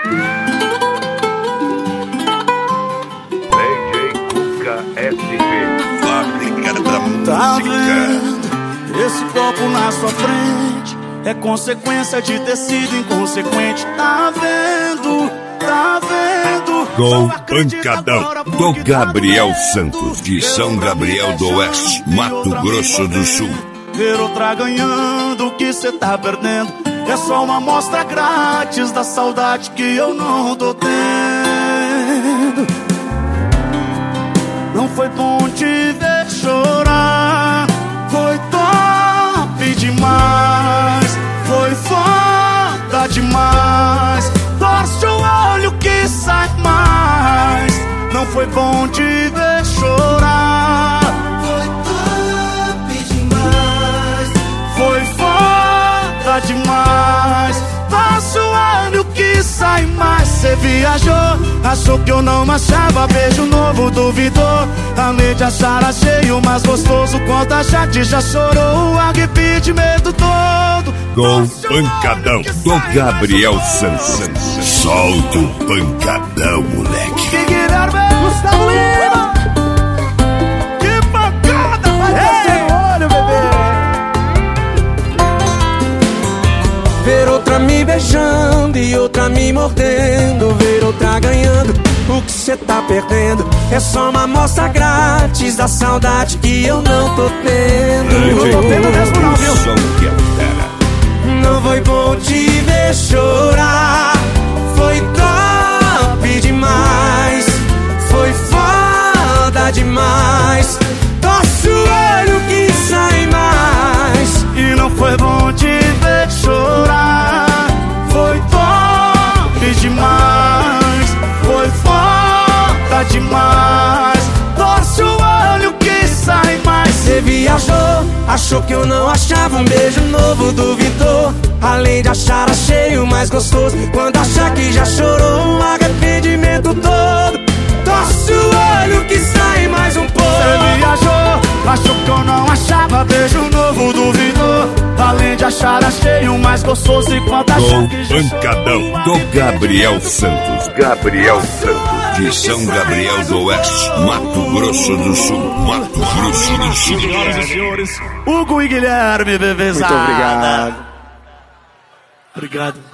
DJ Cuca SP, fábrica da música. Tá vendo esse copo na sua frente? É consequência de ter sido inconsequente. Tá vendo, tá vendo? Gol pancadão do Gabriel Santos, de São Gabriel do Oeste, Mato Grosso do Sul. Ver outra ganhando o que cê tá perdendo é só uma amostra grátis da saudade que eu não tô tendo. Não foi bom te ver chorar, foi top demais, foi foda demais. Torce o olho que sai mais. Não foi bom te ver chorar, foi top demais, foi foda demais. Torce o olho que sai mais. Cê viajou, achou que eu não achava. Beijo novo, duvidou. Além de achar, achei o mais gostoso. Quanto achar que já chorou, o arrependimento todo. Gol pancadão do Gabriel Santos. Solta o pancadão, moleque. Gustavo Lima, que pancada, vai descer o olho, bebê. Ver outra me beijando e outra me mordendo, ver outra ganhando o que cê tá perdendo é só uma amostra grátis da saudade que eu não tô tendo. Não tô tendo mesmo não, viu? Não foi bom te ver chorar, foi top demais, foi foda demais. Torce o olho que sai mais. E não foi bom te ver chorar, foi top demais, foi foda demais. Torce o olho que sai mais. Cê viajou, achou que eu não achava. Um beijo novo, duvidou. Além de achar, achei o mais gostoso. Quando achar que já chorou, um arrependimento todo. Torce o olho que sai mais um pouco. Cê viajou, achou que eu não achava. Beijo novo, duvidou. Além de achar, achei o mais gostoso. Enquanto achar que já pancadão do Gabriel Santos. Gabriel Santos, de São Gabriel do Oeste, Mato Grosso do Sul. Mato Grosso do Sul. Senhoras e senhores, Hugo e Guilherme, bebezada. Muito obrigado. Obrigado.